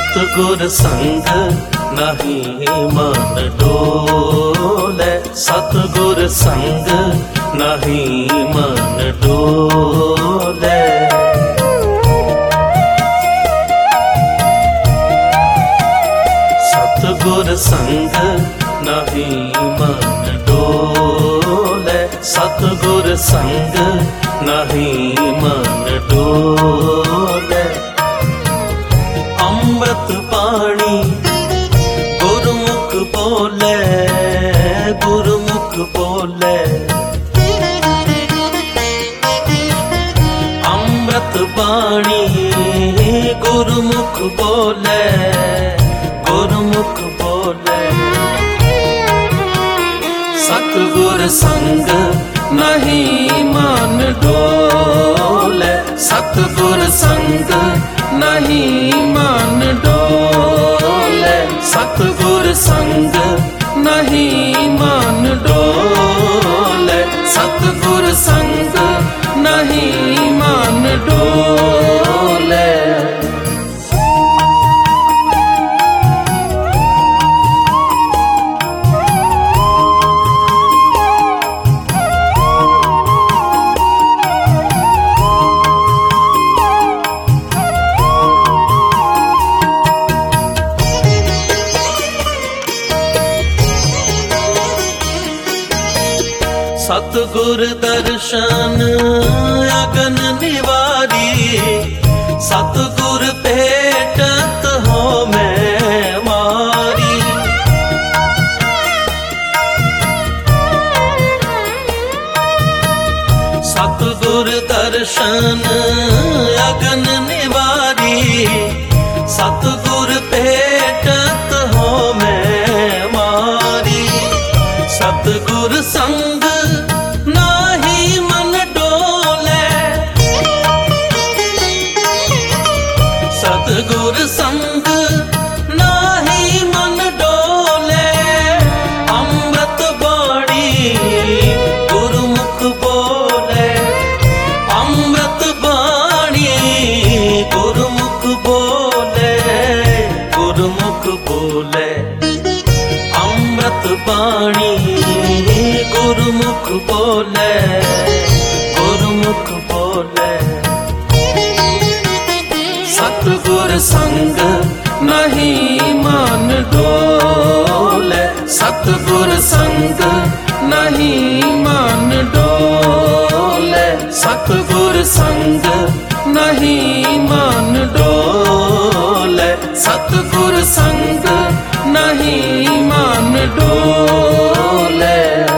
सतगुर संग नहीं मन डोले, सतगुर संग नहीं मन डोले। सतगुर संग नहीं मन डोले, सतगुर संग नहीं मन डोले। अमृत पानी गुरुमुख बोले, गुरुमुख बोले। अमृत पानी गुरुमुख बोले, गुरुमुख बोले। सतगुर संग नहीं मन डोले, सतगुर संग नहीं मन डोले, सतगुर संग नहीं मन डोले, सतगुर संग नहीं मन डोले। सतगुर दर्शन अगन निवारी, सतगुर भेटत हो मैं मारी। सतगुर दर्शन अगन निवारी, सतगुर भेटत हो मैं मारी। सतगुर संग सतगुर संग नाही मन डोले। अमृत बाणी गुरुमुख बोले, अमृत बाणी गुरुमुख बोले, गुरुमुख बोले। अमृत बाणी गुरुमुख बोले, गुरुमुख बोले। सतगुर संग नहीं मन डोले, सतगुर संग नहीं मन डोले, सतगुर संग नहीं मन डोले, सतगुर संग नहीं मन डोले।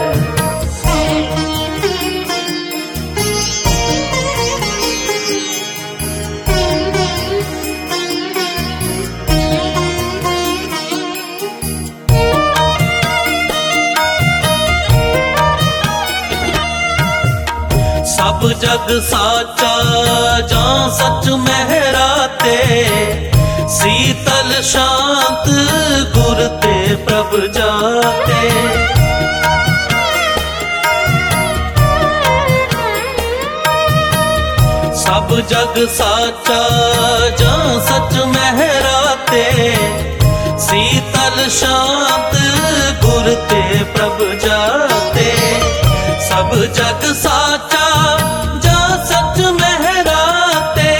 सब जग साचा जां सच महराते, शीतल शांत गुर ते प्रभ जाते। सब जग साचा जां सच महराते, शीतल शांत गुर ते प्रभ जाते। सब जग साचा जा सच महराते,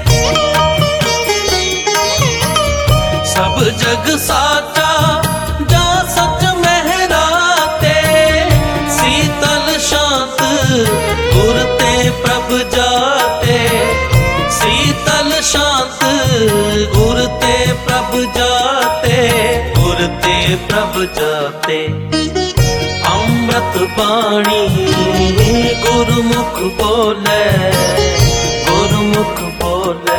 सब जग साचा जा सच महराते। शीतल शांत गुर ते प्रभ जाते, शीतल शांत गुर ते प्रभ जाते, गुर ते प्रभ जाते। अमृत बाणी गुरुमुख बोले, गुरुमुख बोले।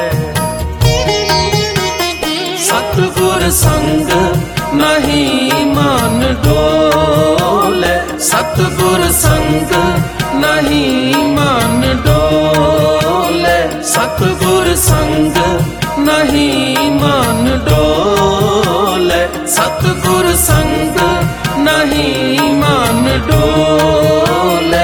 सतगुर संग नहीं मन डोले, सतगुर संग नहीं मन डोले, सतगुर संग नहीं मन डोले, सतगुर संग नहीं मन डोले।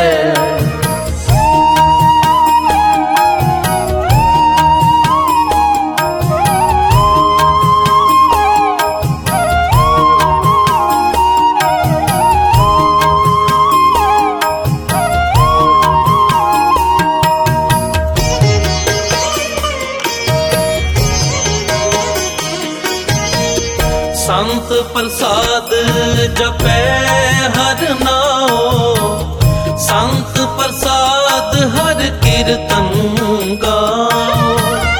संत प्रसाद जपै हर नाओ, संत प्रसाद हर कीर्तन गाओ।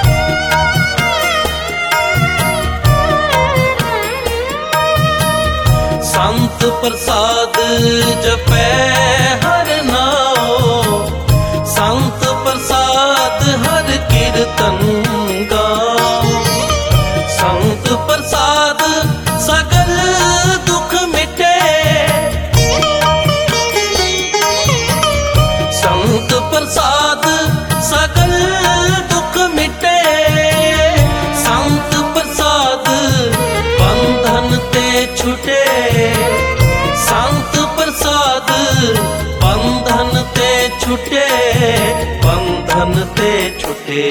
संत प्रसाद जपै हर नाओ, संत प्रसाद हर कीर्तन गाओ। संत प्रसाद सकल दुख मिटे, संत प्रसाद सकल दुख मिटे। संत प्रसाद बंधन ते छुटे, संत प्रसाद बंधन ते छुटे, बंधन ते छुटे।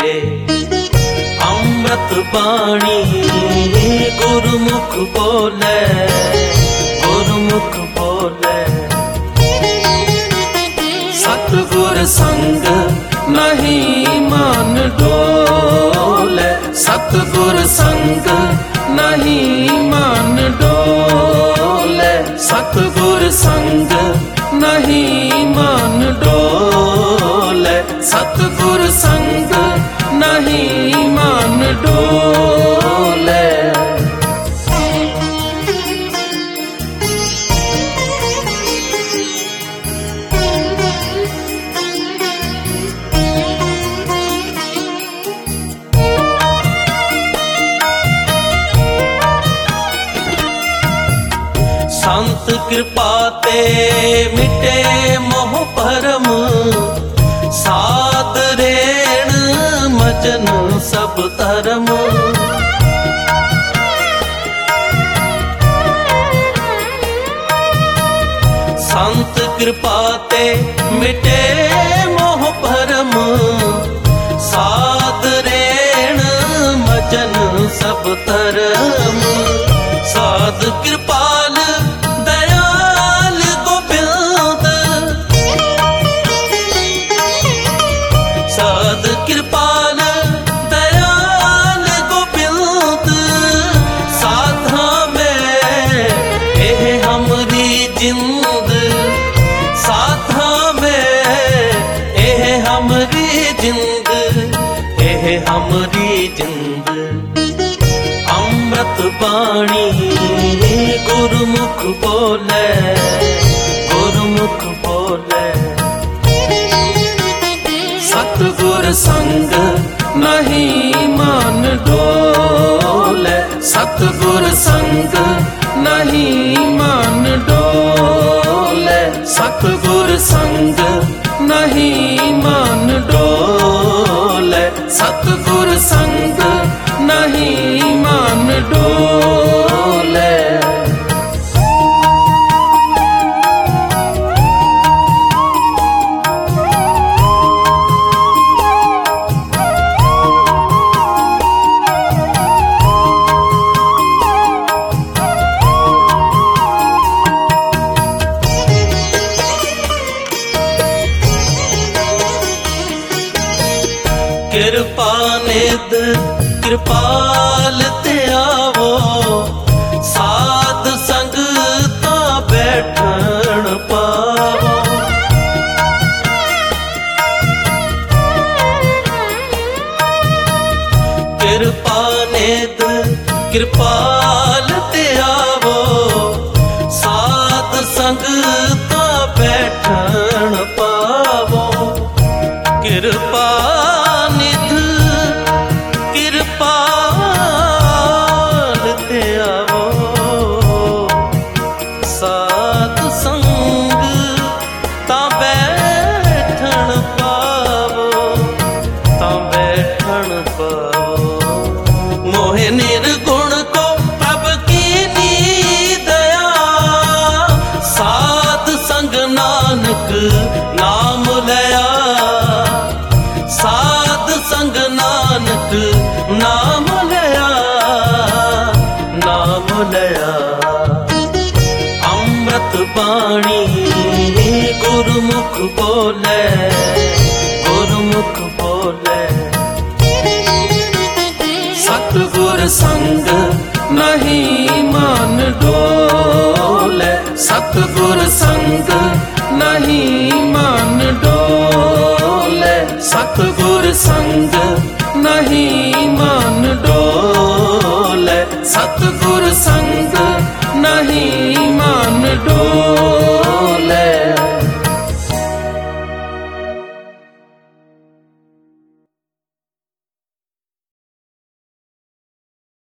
अमृत बाणी गुरुमुख बोले, गुरुमुख बोले। सतगुर संग नहीं मन डोले, सतगुर संग नहीं मन डोले, सतगुर संग नहीं मन डोले, सतगुर संग नहीं मन डोले। संत कृपा ते मिटे मोह भरम, साध रेण मजन सब धर्म। संत कृपा ते मिटे मोह भरम, साध रेण मजन सब धर्म। साध कृपाल दयाल गोबिंद, साध कृपाल दयाल गोबिंद। साधा में एह हमरी जिंद, साधा में एह हमरी जिंद, एह हमरी जिंद। अमृत बाणी गुरुमुख बोले, गुरुमुख बोले। सतगुर संग नहीं मन डोले, सतगुर संग नहीं मन डोले, सतगुर संग नहीं मन डोले, सतगुर संग नहीं मन डोले। कृपा निध कृपाल ते आवो, साध संग ता बैठन पावो। कृपा निध कृपाल ते आवो, साध संग ता बैठन पावो। कृपा निर्गुण को प्रभ की दया, साध संग नानक नाम लया, साध संग नानक नाम लया, नाम लया। अमृत बाणी गुरुमुख बोले, गुरुमुख बोले। सतगुर संग नहीं मन डोले, सतगुर संग नहीं मन डोले, सतगुर संग नहीं मन डोले, सतगुर संग नहीं